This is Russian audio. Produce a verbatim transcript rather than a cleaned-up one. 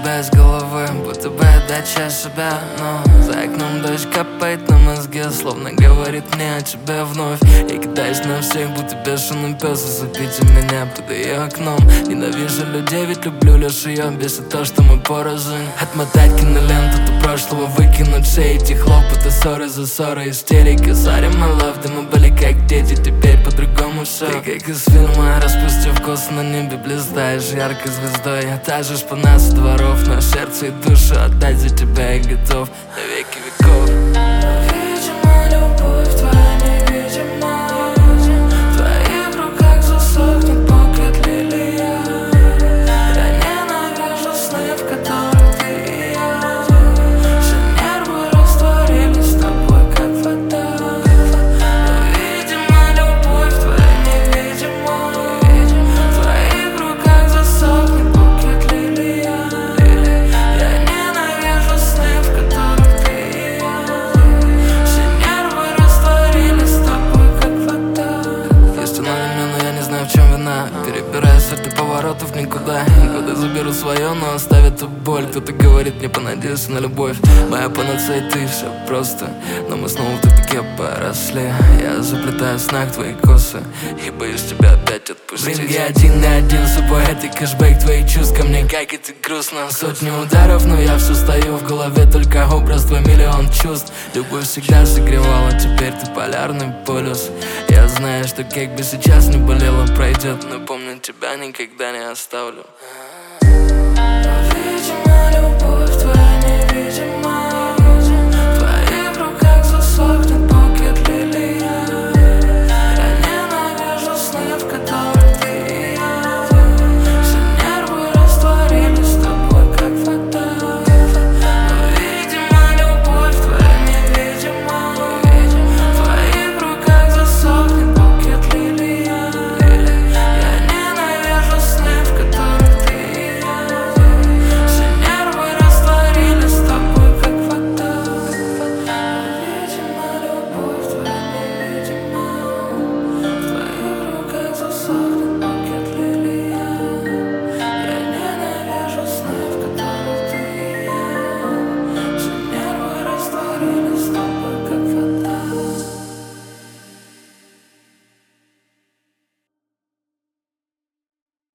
без головы, будто бы отдача себя. Но за окном дождь капает на мозге, словно говорит мне о тебе вновь. Я кидаюсь на всех, будто бешеный пес, зацепите меня под ее окном. Ненавижу людей, ведь люблю лишь ее. Бесит то, что мы порознь. Отмотать киноленту до прошлого, выкинуть все эти хлопоты, ссоры за ссоры, истерики. Sorry, my love, да мы были как дети, теперь по-другому все. Ты как из фильма, распустив косы на небе, блистаешь яркой звездой. Отажешь по нас дворов, но сердце и душу отдать за тебя я готов на веки веков. Видимо, любовь твоя невидима, в твоих руках засохнет букет лилия. Я ненавижу сны, в которых ты и я. Все нервы растворились с тобой, как вода. Но, видимо, любовь твоя невидима, в твоих руках засохнет букет лилия. Я ненавижу сны, в которых ты и я. Все нервы растворились с тобой, как вода. Есть она меня, но я не знаю, в чем вина. Перебираю сотни поворотов никуда. Годы заберу свое, но оставит ту боль. Кто-то говорит мне, понадеялся на любовь. Моя панацея, ты, все просто. Но мы снова в тупике поросли. Я заплетаю в снах твои косы и боюсь тебя опять отпустить. Блин, я один на один с собой, это кэшбэк твоих чувств ко мне, как это грустно. Сотни ударов, но я все стою в голове, только образ твой, миллион чувств. Любовь всегда согревала, теперь ты полярный полюс. Я знаю, что как бы сейчас не болело, пройдет, но помню, тебя никогда не оставлю. Видимо, любовь твоя невидима,